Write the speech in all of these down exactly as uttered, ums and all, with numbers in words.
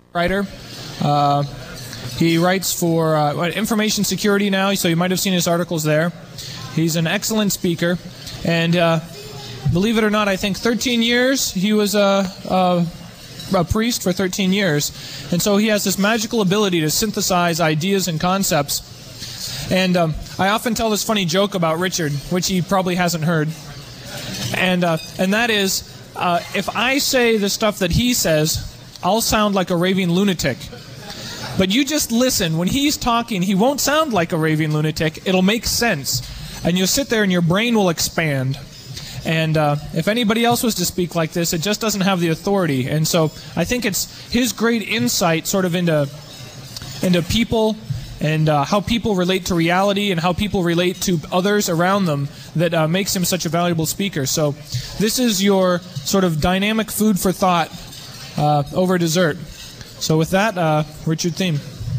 writer. Uh, he writes for uh, information security now, so you might have seen his articles there. He's an excellent speaker, and uh, believe it or not, I think thirteen years he was a, a, a priest for thirteen years, and so he has this magical ability to synthesize ideas and concepts. And um, I often tell this funny joke about Richard, which he probably hasn't heard, and uh, and that is, uh, if I say the stuff that he says, I'll sound like a raving lunatic. But you just listen. When he's talking, he won't sound like a raving lunatic. It'll make sense. And you'll sit there and your brain will expand. And uh, if anybody else was to speak like this, it just doesn't have the authority. And so I think it's his great insight sort of into, into people and uh, how people relate to reality and how people relate to others around them that uh, makes him such a valuable speaker. So this is your sort of dynamic food for thought uh, over dessert. So with that, uh, Richard Thiem.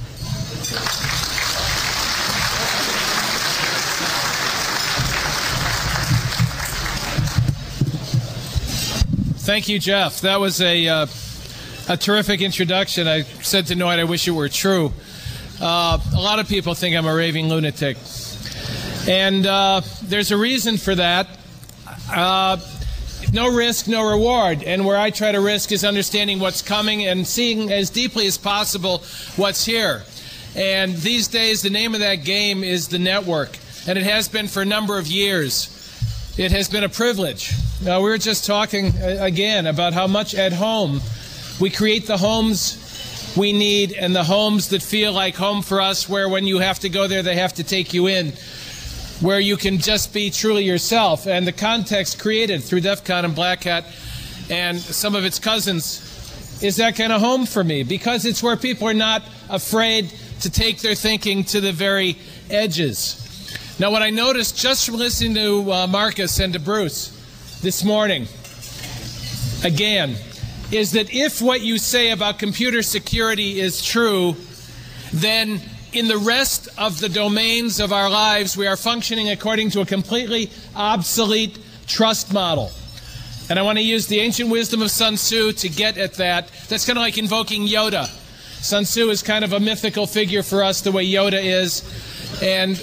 Thank you, Jeff. That was a, uh, a terrific introduction. I said to Noit, I wish it were true. Uh, a lot of people think I'm a raving lunatic. And uh, there's a reason for that. Uh, no risk, no reward. And where I try to risk is understanding what's coming and seeing as deeply as possible what's here. And these days, the name of that game is the network. And it has been for a number of years. It has been a privilege. Uh, we were just talking uh, again about how much at home we create the homes we need and the homes that feel like home for us, where when you have to go there, they have to take you in, where you can just be truly yourself. And the context created through DEF CON and Black Hat and some of its cousins is that kind of home for me, because it's where people are not afraid to take their thinking to the very edges. Now, what I noticed just from listening to uh, Marcus and to Bruce this morning, again, is that if what you say about computer security is true, then in the rest of the domains of our lives, we are functioning according to a completely obsolete trust model. And I want to use the ancient wisdom of Sun Tzu to get at that. That's kind of like invoking Yoda. Sun Tzu is kind of a mythical figure for us, the way Yoda is. And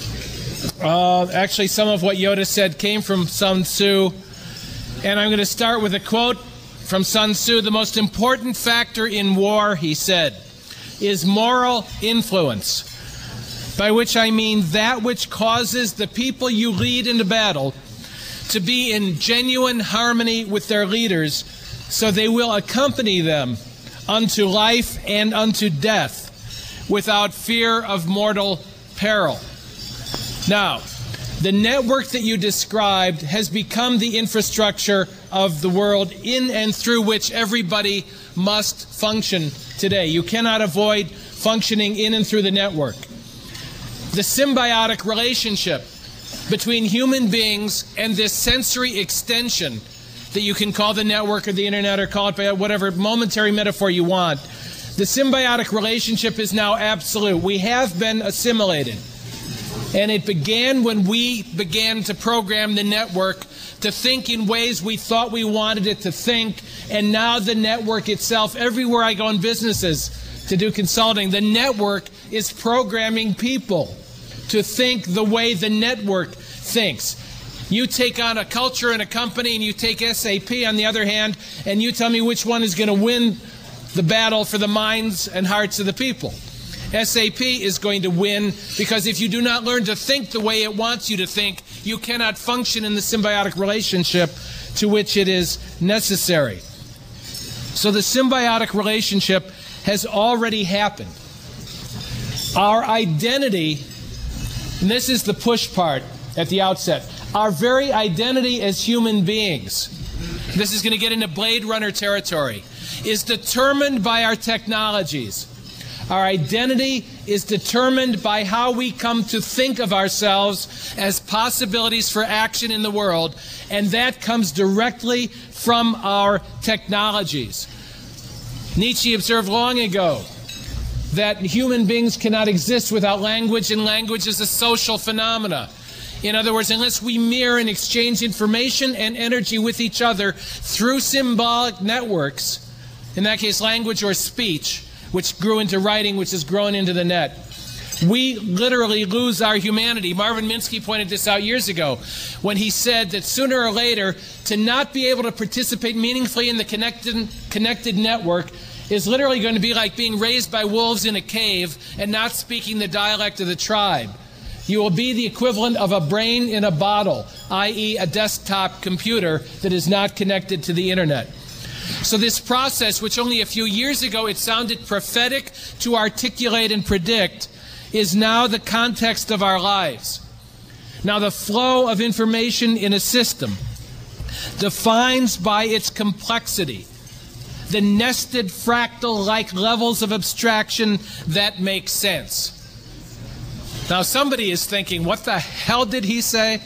uh, actually, some of what Yoda said came from Sun Tzu. And I'm going to start with a quote from Sun Tzu. The most important factor in war, he said, is moral influence, by which I mean that which causes the people you lead into battle to be in genuine harmony with their leaders, so they will accompany them unto life and unto death without fear of mortal peril. Now, the network that you described has become the infrastructure of the world in and through which everybody must function today. You cannot avoid functioning in and through the network. The symbiotic relationship between human beings and this sensory extension that you can call the network or the internet or call it by whatever momentary metaphor you want, the symbiotic relationship is now absolute. We have been assimilated. And it began when we began to program the network to think in ways we thought we wanted it to think. And now the network itself, everywhere I go in businesses to do consulting, the network is programming people to think the way the network thinks. You take on a culture in a company and you take S A P on the other hand, and you tell me which one is going to win the battle for the minds and hearts of the people. S A P is going to win, because if you do not learn to think the way it wants you to think, you cannot function in the symbiotic relationship to which it is necessary. So the symbiotic relationship has already happened. Our identity, and this is the push part at the outset, our very identity as human beings, this is going to get into Blade Runner territory, is determined by our technologies. Our identity is determined by how we come to think of ourselves as possibilities for action in the world, and that comes directly from our technologies. Nietzsche observed long ago that human beings cannot exist without language, and language is a social phenomena. In other words, unless we mirror and exchange information and energy with each other through symbolic networks, in that case language or speech, which grew into writing, which has grown into the net. We literally lose our humanity. Marvin Minsky pointed this out years ago when he said that sooner or later, to not be able to participate meaningfully in the connected, connected network is literally going to be like being raised by wolves in a cave and not speaking the dialect of the tribe. You will be the equivalent of a brain in a bottle, that is a desktop computer that is not connected to the internet. So this process, which only a few years ago it sounded prophetic to articulate and predict, is now the context of our lives. Now, the flow of information in a system defines by its complexity the nested fractal-like levels of abstraction that make sense. Now, somebody is thinking, what the hell did he say?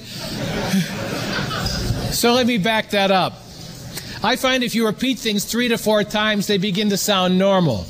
So let me back that up. I find if you repeat things three to four times, they begin to sound normal.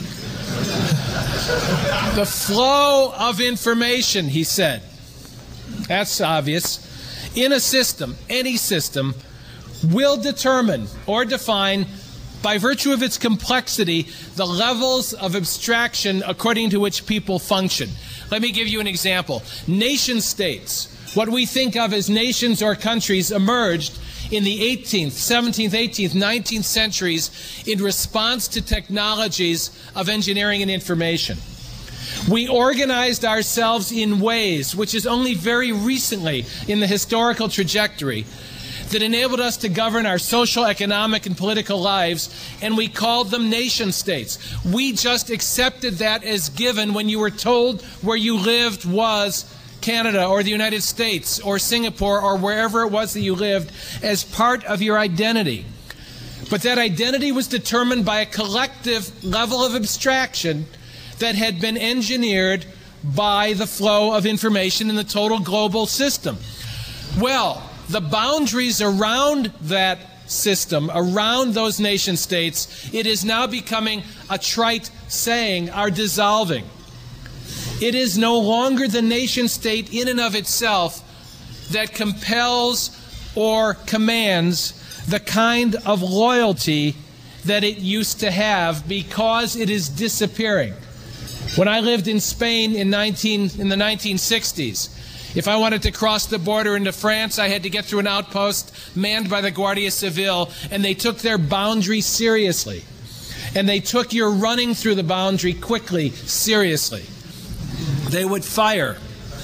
The flow of information, he said. That's obvious. In a system, any system, will determine or define, by virtue of its complexity, the levels of abstraction according to which people function. Let me give you an example. Nation states, what we think of as nations or countries, emerged in the eighteenth, seventeenth, eighteenth, nineteenth centuries in response to technologies of engineering and information. We organized ourselves in ways, which is only very recently in the historical trajectory, that enabled us to govern our social, economic, and political lives, and we called them nation states. We just accepted that as given when you were told where you lived was Canada or the United States or Singapore or wherever it was that you lived as part of your identity. But that identity was determined by a collective level of abstraction that had been engineered by the flow of information in the total global system. Well, the boundaries around that system, around those nation states, it is now becoming a trite saying, are dissolving. It is no longer the nation state in and of itself that compels or commands the kind of loyalty that it used to have, because it is disappearing. When I lived in Spain in, nineteen, in the nineteen sixties, if I wanted to cross the border into France, I had to get through an outpost manned by the Guardia Civil, and they took their boundary seriously. And they took your running through the boundary quickly seriously. They would fire.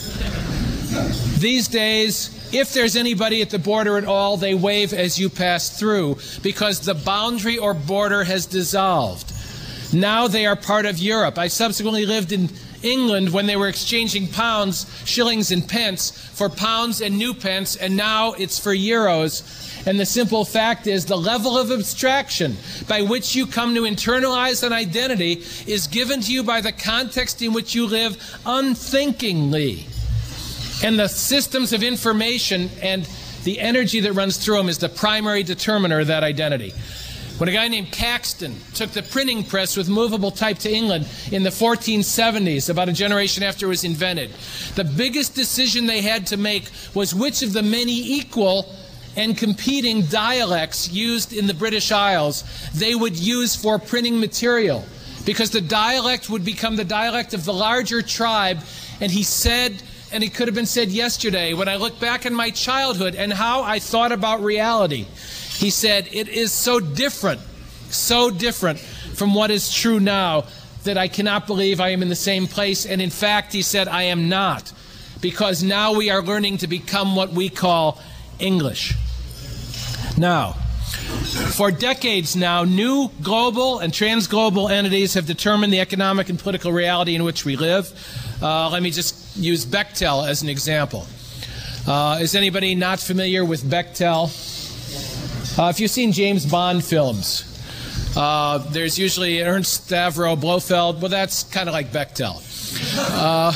These days, if there's anybody at the border at all, they wave as you pass through, because the boundary or border has dissolved. Now they are part of Europe. I subsequently lived in England when they were exchanging pounds, shillings, and pence for pounds and new pence, and now it's for euros. And the simple fact is the level of abstraction by which you come to internalize an identity is given to you by the context in which you live unthinkingly. And the systems of information and the energy that runs through them is the primary determiner of that identity. When a guy named Caxton took the printing press with movable type to England in the fourteen seventies, about a generation after it was invented, the biggest decision they had to make was which of the many equal and competing dialects used in the British Isles they would use for printing material, because the dialect would become the dialect of the larger tribe. And he said, and it could have been said yesterday, when I look back on my childhood and how I thought about reality, he said, it is so different, so different from what is true now that I cannot believe I am in the same place. And in fact, he said, I am not, because now we are learning to become what we call English. Now, for decades now, new global and transglobal entities have determined the economic and political reality in which we live. Uh, let me just use Bechtel as an example. Uh, is anybody not familiar with Bechtel? Uh, if you've seen James Bond films, uh, there's usually Ernst Stavro Blofeld. Well, that's kind of like Bechtel. Uh,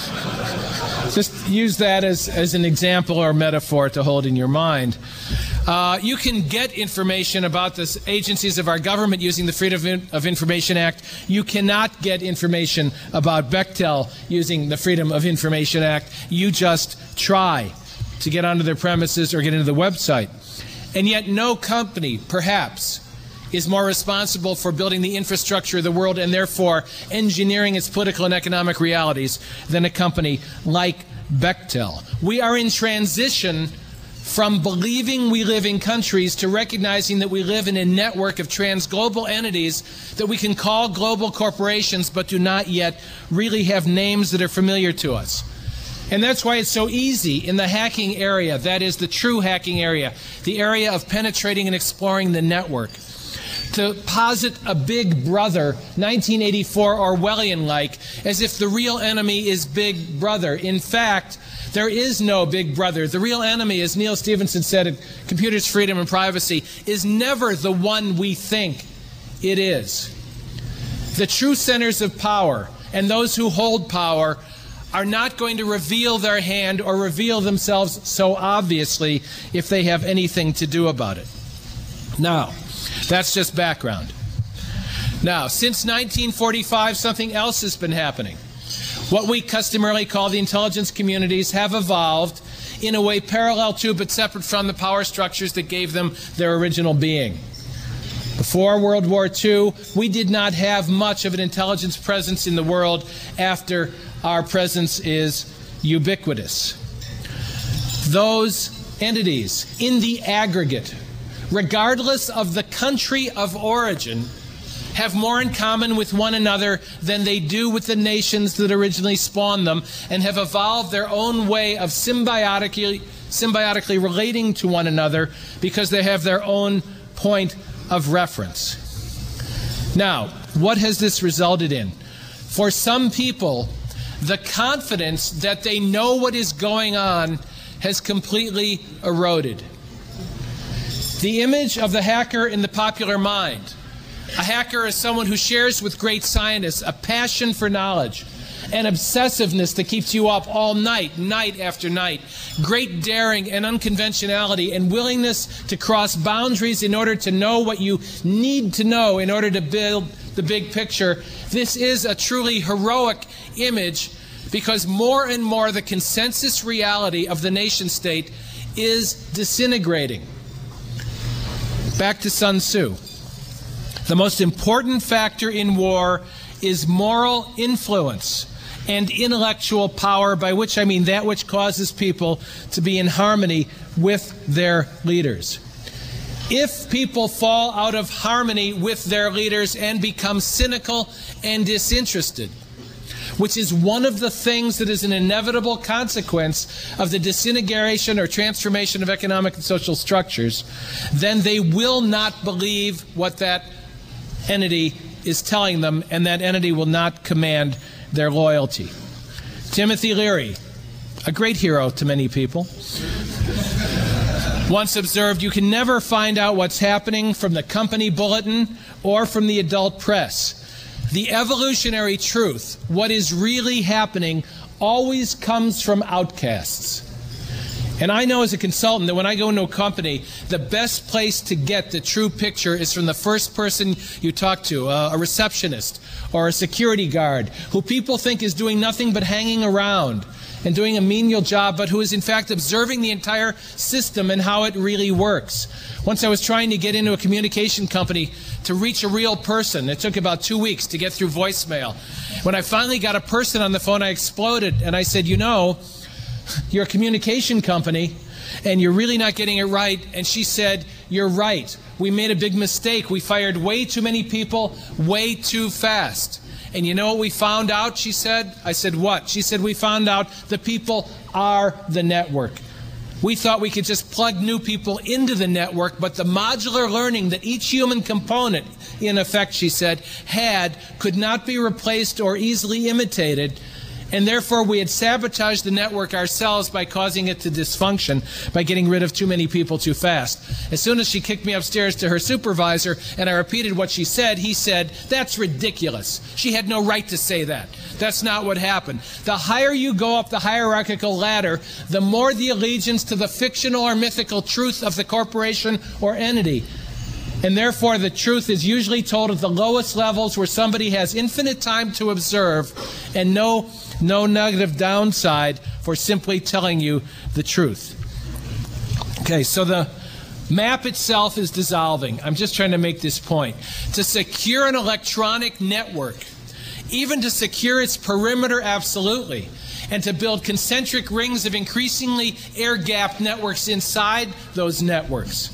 just use that as, as an example or metaphor to hold in your mind. Uh, you can get information about the agencies of our government using the Freedom of Information Act. You cannot get information about Bechtel using the Freedom of Information Act. You just try to get onto their premises or get into the website. And yet no company, perhaps, is more responsible for building the infrastructure of the world and therefore engineering its political and economic realities than a company like Bechtel. We are in transition from believing we live in countries to recognizing that we live in a network of trans-global entities that we can call global corporations but do not yet really have names that are familiar to us. And that's why it's so easy in the hacking area, that is the true hacking area, the area of penetrating and exploring the network, to posit a big brother, nineteen eighty-four Orwellian-like, as if the real enemy is Big Brother. In fact, there is no Big Brother. The real enemy, as Neil Stephenson said at Computers, Freedom, and Privacy, is never the one we think it is. The true centers of power and those who hold power are not going to reveal their hand or reveal themselves so obviously if they have anything to do about it. Now, that's just background. Now, since nineteen forty-five, something else has been happening. What we customarily call the intelligence communities have evolved in a way parallel to but separate from the power structures that gave them their original being. Before World War Two, we did not have much of an intelligence presence in the world. After, our presence is ubiquitous. Those entities, in the aggregate, regardless of the country of origin, have more in common with one another than they do with the nations that originally spawned them, and have evolved their own way of symbiotically, symbiotically relating to one another because they have their own point of reference. Now, what has this resulted in? For some people, the confidence that they know what is going on has completely eroded. The image of the hacker in the popular mind. A hacker is someone who shares with great scientists a passion for knowledge, an obsessiveness that keeps you up all night, night after night, great daring and unconventionality and willingness to cross boundaries in order to know what you need to know in order to build the big picture. This is a truly heroic image because more and more the consensus reality of the nation state is disintegrating. Back to Sun Tzu. The most important factor in war is moral influence and intellectual power, by which I mean that which causes people to be in harmony with their leaders. If people fall out of harmony with their leaders and become cynical and disinterested, which is one of the things that is an inevitable consequence of the disintegration or transformation of economic and social structures, then they will not believe what that entity is telling them, and that entity will not command their loyalty. Timothy Leary, a great hero to many people, once observed, "You can never find out what's happening from the company bulletin or from the adult press. The evolutionary truth, what is really happening, always comes from outcasts." And I know as a consultant that when I go into a company, the best place to get the true picture is from the first person you talk to, a receptionist or a security guard, who people think is doing nothing but hanging around and doing a menial job, but who is in fact observing the entire system and how it really works. Once I was trying to get into a communication company to reach a real person. It took about two weeks to get through voicemail. When I finally got a person on the phone, I exploded, and I said, "You know, you're a communication company, and you're really not getting it right." And she said, "You're right. We made a big mistake. We fired way too many people way too fast." And you know what we found out, she said? I said, "What?" She said, "We found out the people are the network. We thought we could just plug new people into the network, but the modular learning that each human component, in effect," she said, "had could not be replaced or easily imitated. And therefore, we had sabotaged the network ourselves by causing it to dysfunction, by getting rid of too many people too fast." As soon as she kicked me upstairs to her supervisor and I repeated what she said, he said, "That's ridiculous. She had no right to say that. That's not what happened." The higher you go up the hierarchical ladder, the more the allegiance to the fictional or mythical truth of the corporation or entity. And therefore, the truth is usually told at the lowest levels where somebody has infinite time to observe and no No negative downside for simply telling you the truth. Okay, so the MAP itself is dissolving. I'm just trying to make this point. To secure an electronic network, even to secure its perimeter absolutely, and to build concentric rings of increasingly air-gapped networks inside those networks.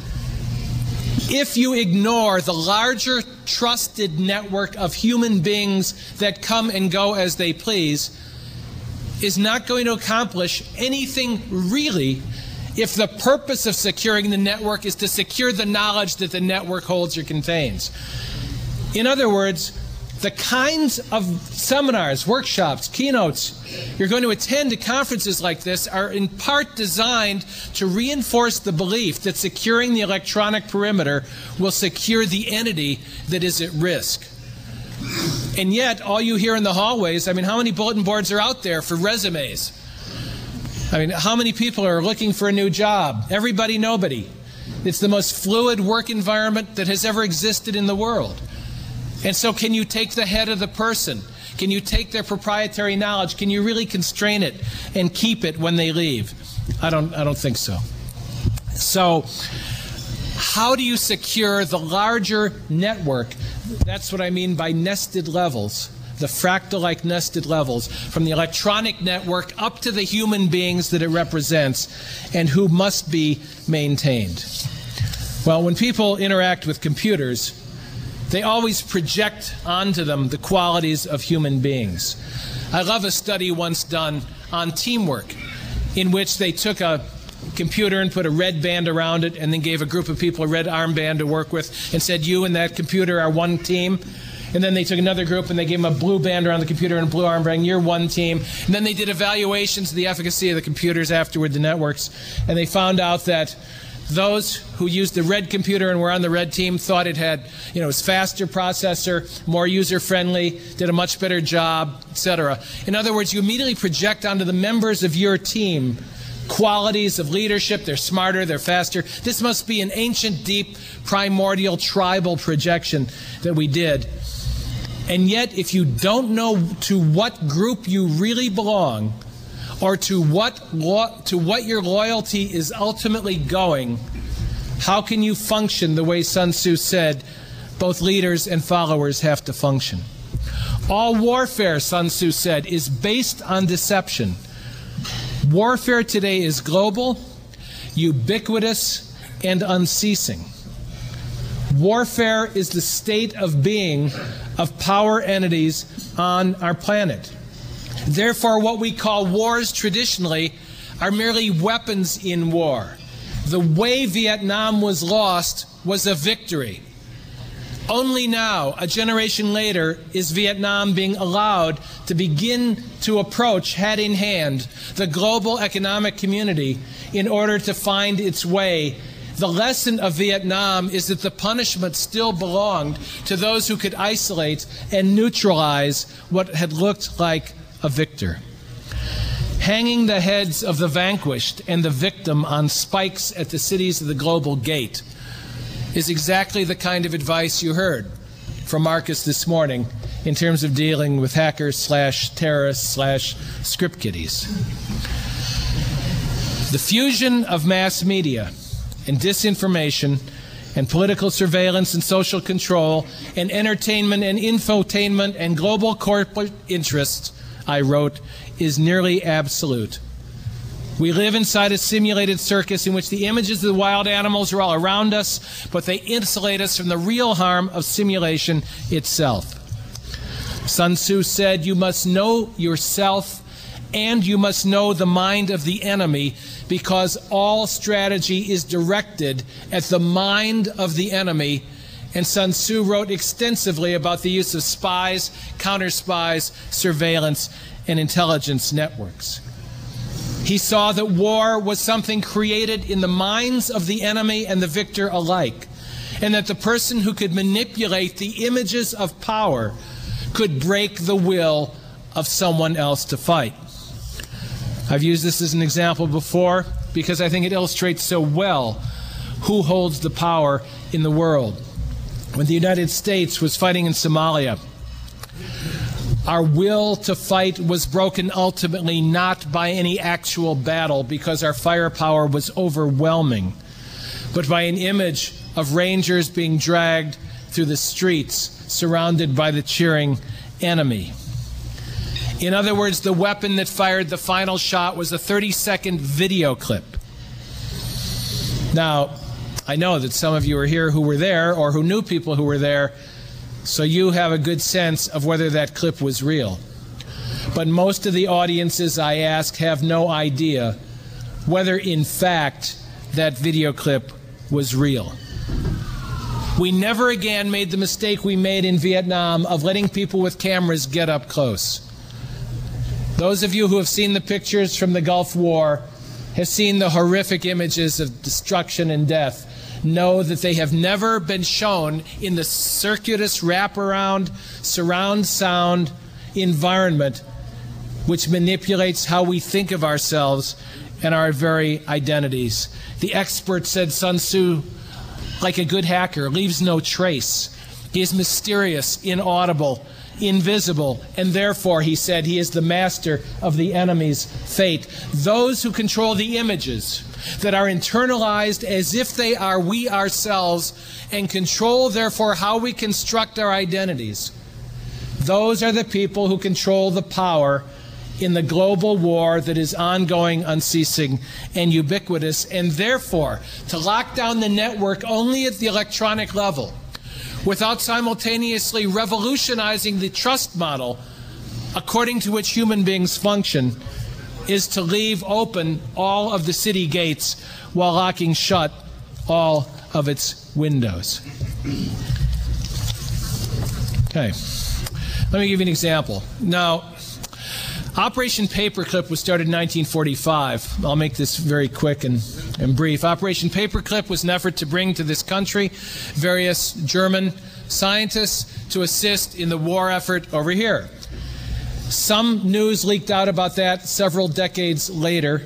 If you ignore the larger trusted network of human beings that come and go as they please, is not going to accomplish anything really if the purpose of securing the network is to secure the knowledge that the network holds or contains. In other words, the kinds of seminars, workshops, keynotes you're going to attend at conferences like this are in part designed to reinforce the belief that securing the electronic perimeter will secure the entity that is at risk. And yet, all you hear in the hallways, I mean, how many bulletin boards are out there for resumes? I mean, how many people are looking for a new job? Everybody, nobody. It's the most fluid work environment that has ever existed in the world. And so can you take the head of the person? Can you take their proprietary knowledge? Can you really constrain it and keep it when they leave? I don't, I don't think so. So how do you secure the larger network? That's what I mean by nested levels, the fractal-like nested levels, from the electronic network up to the human beings that it represents and who must be maintained. Well, when people interact with computers, they always project onto them the qualities of human beings. I love a study once done on teamwork in which they took a computer and put a red band around it and then gave a group of people a red armband to work with and said, you and that computer are one team. And then they took another group and they gave them a blue band around the computer and a blue armband, you're one team. And then they did evaluations of the efficacy of the computers afterward, the networks, and they found out that those who used the red computer and were on the red team thought it had, you know, it was faster processor, more user-friendly, did a much better job, et cetera. In other words, you immediately project onto the members of your team qualities of leadership. They're smarter, they're faster. This must be an ancient, deep, primordial, tribal projection that we did. And yet, if you don't know to what group you really belong, or to what lo- to what your loyalty is ultimately going, how can you function the way Sun Tzu said both leaders and followers have to function? All warfare, Sun Tzu said, is based on deception. Warfare today is global, ubiquitous, and unceasing. Warfare is the state of being of power entities on our planet. Therefore, what we call wars traditionally are merely weapons in war. The way Vietnam was lost was a victory. Only now, a generation later, is Vietnam being allowed to begin to approach, hand in hand, the global economic community in order to find its way. The lesson of Vietnam is that the punishment still belonged to those who could isolate and neutralize what had looked like a victor. Hanging the heads of the vanquished and the victim on spikes at the cities of the global gate is exactly the kind of advice you heard from Marcus this morning in terms of dealing with hackers slash terrorists slash script kiddies. The fusion of mass media and disinformation and political surveillance and social control and entertainment and infotainment and global corporate interests, I wrote, is nearly absolute. We live inside a simulated circus in which the images of the wild animals are all around us, but they insulate us from the real harm of simulation itself. Sun Tzu said, you must know yourself and you must know the mind of the enemy, because all strategy is directed at the mind of the enemy. And Sun Tzu wrote extensively about the use of spies, counter-spies, surveillance, and intelligence networks. He saw that war was something created in the minds of the enemy and the victor alike, and that the person who could manipulate the images of power could break the will of someone else to fight. I've used this as an example before because I think it illustrates so well who holds the power in the world. When the United States was fighting in Somalia, our will to fight was broken ultimately not by any actual battle because our firepower was overwhelming, but by an image of Rangers being dragged through the streets, surrounded by the cheering enemy. In other words, the weapon that fired the final shot was a thirty-second video clip. Now, I know that some of you are here who were there or who knew people who were there, so you have a good sense of whether that clip was real. But most of the audiences I ask have no idea whether, in fact, that video clip was real. We never again made the mistake we made in Vietnam of letting people with cameras get up close. Those of you who have seen the pictures from the Gulf War have seen the horrific images of destruction and death. Know that they have never been shown in the circuitous wraparound surround sound environment which manipulates how we think of ourselves and our very identities. The expert said Sun Tzu, like a good hacker, leaves no trace. He is mysterious, inaudible, invisible, and therefore, he said, he is the master of the enemy's fate. Those who control the images that are internalized as if they are we ourselves and control, therefore, how we construct our identities, those are the people who control the power in the global war that is ongoing, unceasing, and ubiquitous, and therefore, to lock down the network only at the electronic level, without simultaneously revolutionizing the trust model according to which human beings function, is to leave open all of the city gates while locking shut all of its windows. Okay, let me give you an example. Now, Operation Paperclip was started in nineteen forty-five. I'll make this very quick and, and brief. Operation Paperclip was an effort to bring to this country various German scientists to assist in the war effort over here. Some news leaked out about that several decades later,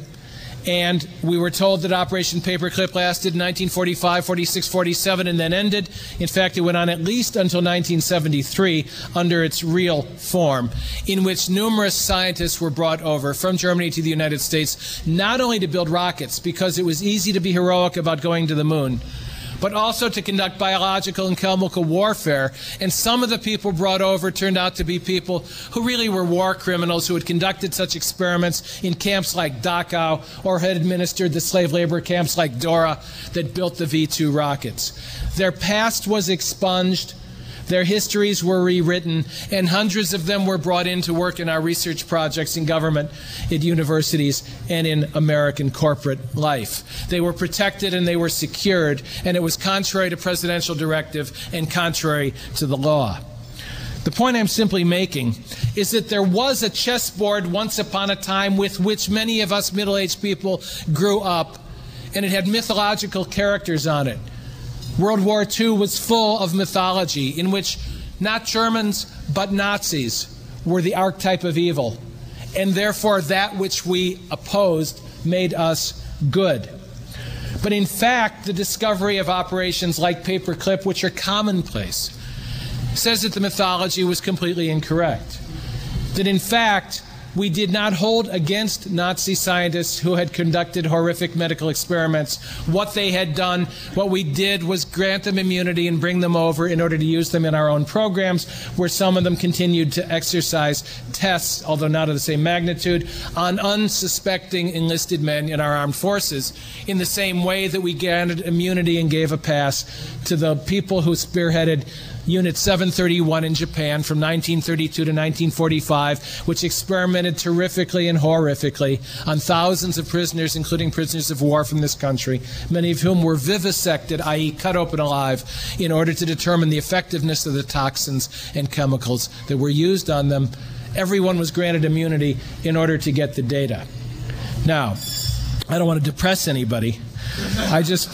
and we were told that Operation Paperclip lasted nineteen forty-five, forty-six, forty-seven, and then ended. In fact, it went on at least until nineteen seventy-three under its real form, in which numerous scientists were brought over from Germany to the United States, not only to build rockets, because it was easy to be heroic about going to the moon, but also to conduct biological and chemical warfare. And some of the people brought over turned out to be people who really were war criminals who had conducted such experiments in camps like Dachau or had administered the slave labor camps like Dora that built the V two rockets. Their past was expunged. Their histories were rewritten, and hundreds of them were brought in to work in our research projects in government, at universities, and in American corporate life. They were protected and they were secured, and it was contrary to presidential directive and contrary to the law. The point I'm simply making is that there was a chessboard once upon a time with which many of us middle-aged people grew up, and it had mythological characters on it. World War Two was full of mythology in which not Germans but Nazis were the archetype of evil, and therefore that which we opposed made us good. But in fact, the discovery of operations like Paperclip, which are commonplace, says that the mythology was completely incorrect. That in fact, we did not hold against Nazi scientists who had conducted horrific medical experiments what they had done. What we did was grant them immunity and bring them over in order to use them in our own programs, where some of them continued to exercise tests, although not of the same magnitude, on unsuspecting enlisted men in our armed forces, in the same way that we granted immunity and gave a pass to the people who spearheaded Unit seven thirty-one in Japan from nineteen thirty-two to nineteen forty-five, which experimented terrifically and horrifically on thousands of prisoners, including prisoners of war from this country, many of whom were vivisected, that is cut open alive, in order to determine the effectiveness of the toxins and chemicals that were used on them. Everyone was granted immunity in order to get the data. Now, I don't want to depress anybody. I just...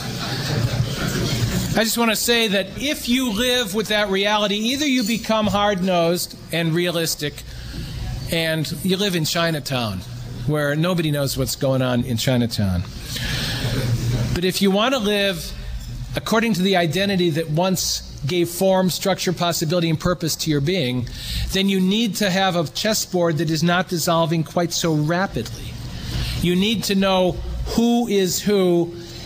I just want to say that if you live with that reality, either you become hard-nosed and realistic, and you live in Chinatown, where nobody knows what's going on in Chinatown. But if you want to live according to the identity that once gave form, structure, possibility, and purpose to your being, then you need to have a chessboard that is not dissolving quite so rapidly. You need to know who is who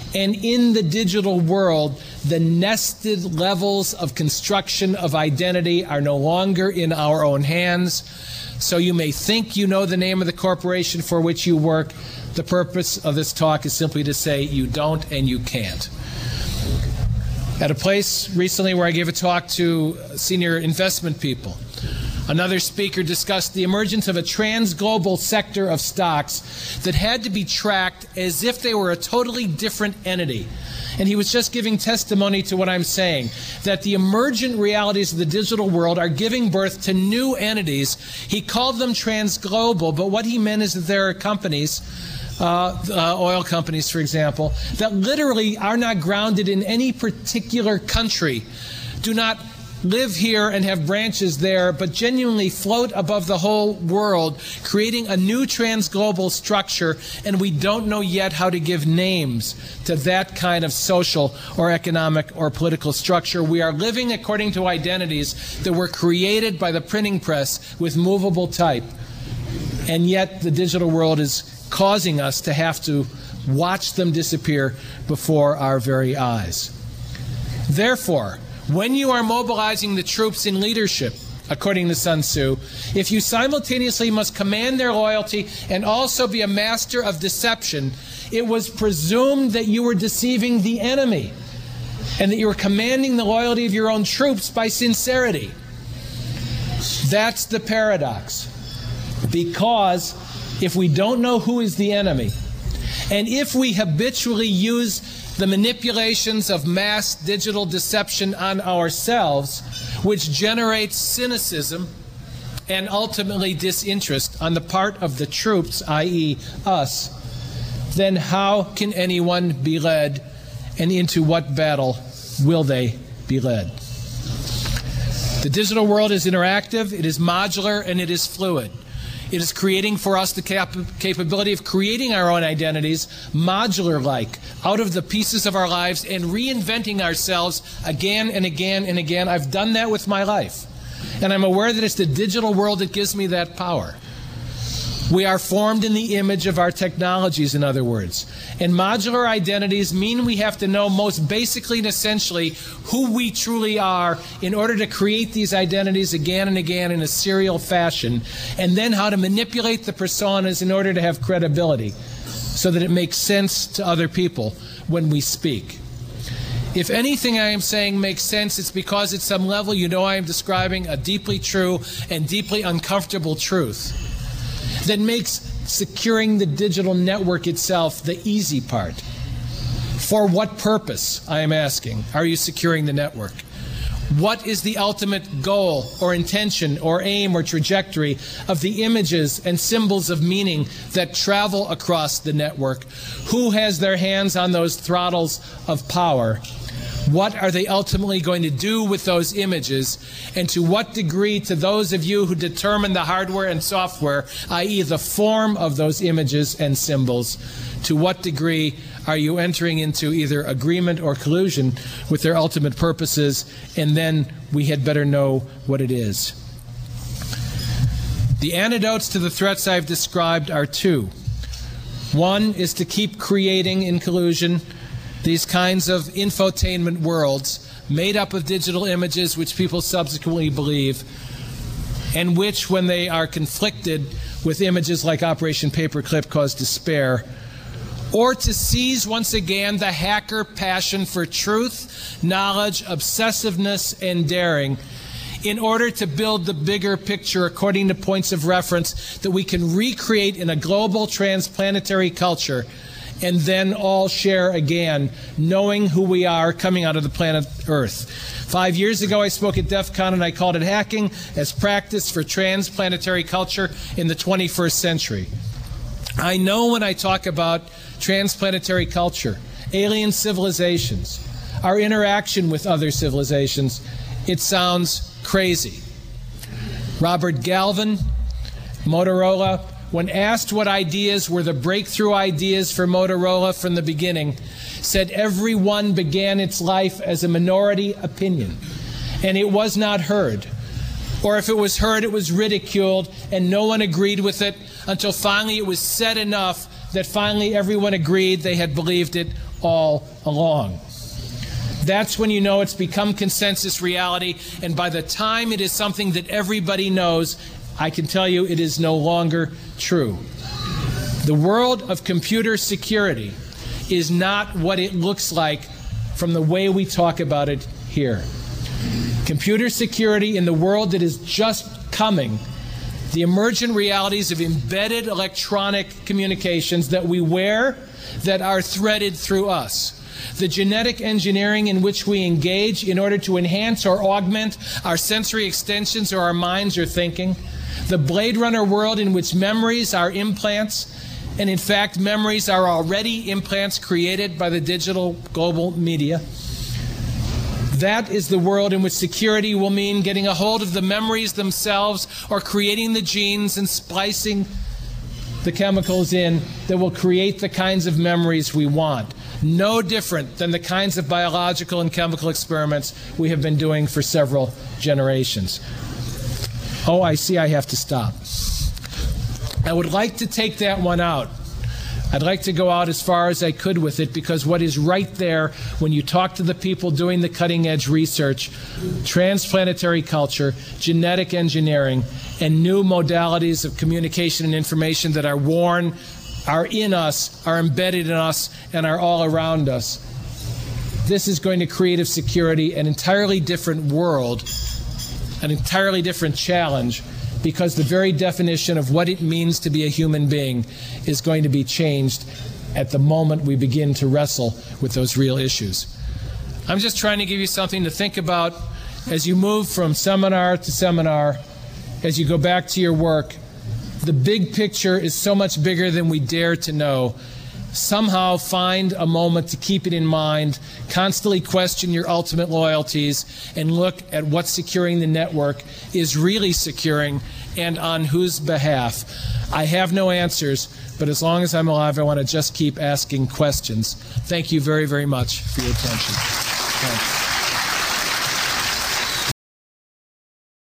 And in the digital world, the nested levels of construction of identity are no longer in our own hands. So you may think you know the name of the corporation for which you work. The purpose of this talk is simply to say you don't and you can't. At a place recently where I gave a talk to senior investment people, another speaker discussed the emergence of a trans-global sector of stocks that had to be tracked as if they were a totally different entity. And he was just giving testimony to what I'm saying, that the emergent realities of the digital world are giving birth to new entities. He called them trans-global, but what he meant is that there are companies, uh, uh, oil companies, for example, that literally are not grounded in any particular country, do not live here and have branches there, but genuinely float above the whole world, creating a new trans-global structure, and we don't know yet how to give names to that kind of social or economic or political structure. We are living according to identities that were created by the printing press with movable type, and yet the digital world is causing us to have to watch them disappear before our very eyes. Therefore, when you are mobilizing the troops in leadership, according to Sun Tzu, if you simultaneously must command their loyalty and also be a master of deception, it was presumed that you were deceiving the enemy and that you were commanding the loyalty of your own troops by sincerity. That's the paradox. Because if we don't know who is the enemy, and if we habitually use the manipulations of mass digital deception on ourselves, which generates cynicism and ultimately disinterest on the part of the troops, that is us, then how can anyone be led, and into what battle will they be led? The digital world is interactive, it is modular, and it is fluid. It is creating for us the cap capability of creating our own identities, modular-like, out of the pieces of our lives and reinventing ourselves again and again and again. I've done that with my life. And I'm aware that it's the digital world that gives me that power. We are formed in the image of our technologies, in other words. And modular identities mean we have to know most basically and essentially who we truly are in order to create these identities again and again in a serial fashion, and then how to manipulate the personas in order to have credibility so that it makes sense to other people when we speak. If anything I am saying makes sense, it's because at some level you know I am describing a deeply true and deeply uncomfortable truth that makes securing the digital network itself the easy part. For what purpose, I am asking, are you securing the network? What is the ultimate goal or intention or aim or trajectory of the images and symbols of meaning that travel across the network? Who has their hands on those throttles of power? What are they ultimately going to do with those images? And to what degree, to those of you who determine the hardware and software, that is the form of those images and symbols, to what degree are you entering into either agreement or collusion with their ultimate purposes? And then we had better know what it is. The antidotes to the threats I've described are two. One is to keep creating in collusion these kinds of infotainment worlds made up of digital images which people subsequently believe, and which, when they are conflicted with images like Operation Paperclip, cause despair. Or to seize once again the hacker passion for truth, knowledge, obsessiveness, and daring in order to build the bigger picture according to points of reference that we can recreate in a global transplanetary culture, and then all share again, knowing who we are coming out of the planet Earth. Five years ago, I spoke at DEF CON, and I called it Hacking as Practice for Transplanetary Culture in the twenty-first century. I know when I talk about transplanetary culture, alien civilizations, our interaction with other civilizations, it sounds crazy. Robert Galvin, Motorola, when asked what ideas were the breakthrough ideas for Motorola from the beginning, said every one began its life as a minority opinion, and it was not heard. Or if it was heard, it was ridiculed, and no one agreed with it until finally it was said enough that finally everyone agreed they had believed it all along. That's when you know it's become consensus reality, and by the time it is something that everybody knows, I can tell you it is no longer true. The world of computer security is not what it looks like from the way we talk about it here. Computer security in the world that is just coming, the emergent realities of embedded electronic communications that we wear that are threaded through us. The genetic engineering in which we engage in order to enhance or augment our sensory extensions or our minds or thinking. The Blade Runner world in which memories are implants, and in fact memories are already implants created by the digital global media. That is the world in which security will mean getting a hold of the memories themselves or creating the genes and splicing the chemicals in that will create the kinds of memories we want. No different than the kinds of biological and chemical experiments we have been doing for several generations. Oh, I see I have to stop. I would like to take that one out. I'd like to go out as far as I could with it, because what is right there when you talk to the people doing the cutting-edge research, transplanetary culture, genetic engineering, and new modalities of communication and information that are worn, are in us, are embedded in us, and are all around us. This is going to create a security, an entirely different world, an entirely different challenge, because the very definition of what it means to be a human being is going to be changed at the moment we begin to wrestle with those real issues. I'm just trying to give you something to think about as you move from seminar to seminar, as you go back to your work. The big picture is so much bigger than we dare to know. Somehow find a moment to keep it in mind, constantly question your ultimate loyalties, and look at what securing the network is really securing and on whose behalf. I have no answers, but as long as I'm alive, I want to just keep asking questions. Thank you very, very much for your attention. Thanks.